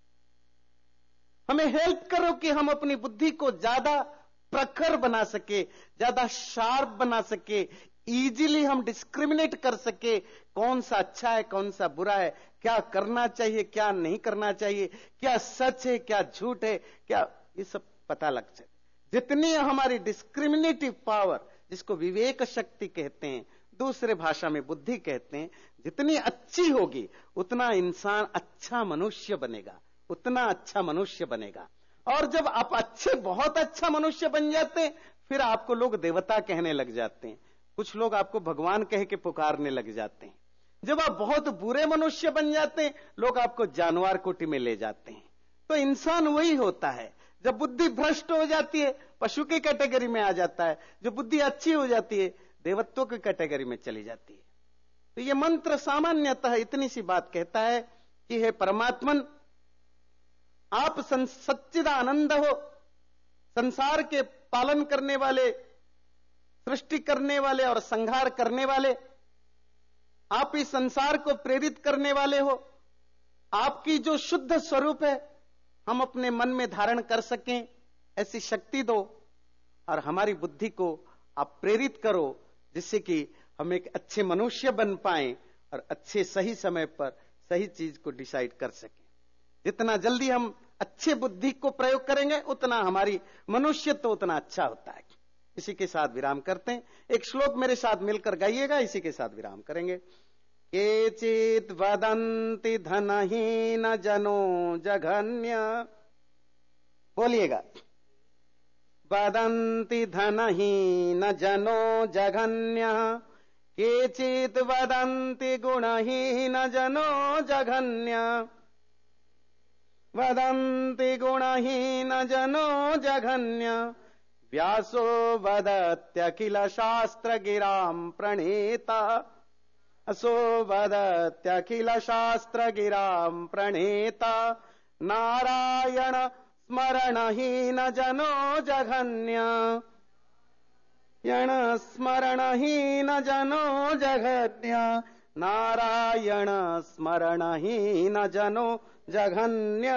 हमें हेल्प करो कि हम अपनी बुद्धि को ज्यादा प्रखर बना सके, ज्यादा शार्प बना सके, इजीली हम डिस्क्रिमिनेट कर सके, कौन सा अच्छा है, कौन सा बुरा है, क्या करना चाहिए, क्या नहीं करना चाहिए, क्या सच है, क्या झूठ है, क्या, ये सब पता लग सके। जितनी हमारी डिस्क्रिमिनेटिव पावर, जिसको विवेक शक्ति कहते हैं, दूसरे भाषा में बुद्धि कहते हैं, जितनी अच्छी होगी उतना इंसान अच्छा मनुष्य बनेगा, उतना अच्छा मनुष्य बनेगा। और जब आप अच्छे, बहुत अच्छा मनुष्य बन जाते हैं, फिर आपको लोग देवता कहने लग जाते हैं, कुछ लोग आपको भगवान कह के पुकारने लग जाते हैं। जब आप बहुत बुरे मनुष्य बन जाते हैं, लोग आपको जानवर कोटि में ले जाते हैं। तो इंसान वही होता है, जब बुद्धि भ्रष्ट हो जाती है पशु की कैटेगरी में आ जाता है, जो बुद्धि अच्छी हो जाती है देवत्व की कैटेगरी में चली जाती है। तो ये मंत्र सामान्यतः इतनी सी बात कहता है कि हे परमात्मन, आप सच्चिदानंद हो, संसार के पालन करने वाले, सृष्टि करने वाले और संहार करने वाले, आप इस संसार को प्रेरित करने वाले हो। आपकी जो शुद्ध स्वरूप है हम अपने मन में धारण कर सकें, ऐसी शक्ति दो, और हमारी बुद्धि को आप प्रेरित करो, जिससे कि हम एक अच्छे मनुष्य बन पाएं और अच्छे सही समय पर सही चीज को डिसाइड कर सकें। जितना जल्दी हम अच्छे बुद्धि को प्रयोग करेंगे उतना हमारी मनुष्य तो उतना अच्छा होता है। इसी के साथ विराम करते हैं। एक श्लोक मेरे साथ मिलकर गाइएगा, इसी के साथ विराम करेंगे। केचित् वदन्ति धनहीन जनो जघन्य, बोलिएगा, वदन्ति धनहीन जनो जघन्य, केचित् वदन्ति गुणहीन जनो जघन्य, वदन्ति गुणहीन जनो जघन्य, व्यासो वदत्यखिल शास्त्र गिरां प्रणीता, असो वदत्यखिल शास्त्र गिरां प्रणीता, नारायण स्मरणहीन जनो जघन्य, यण स्मरणहीन जनो जघन्य, नारायण स्मरणहीन जनो जघन्य,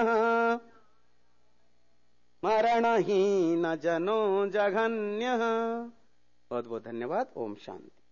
स्मरणहीन जनो जघन्य। बहुत बहुत धन्यवाद। ओम शांति।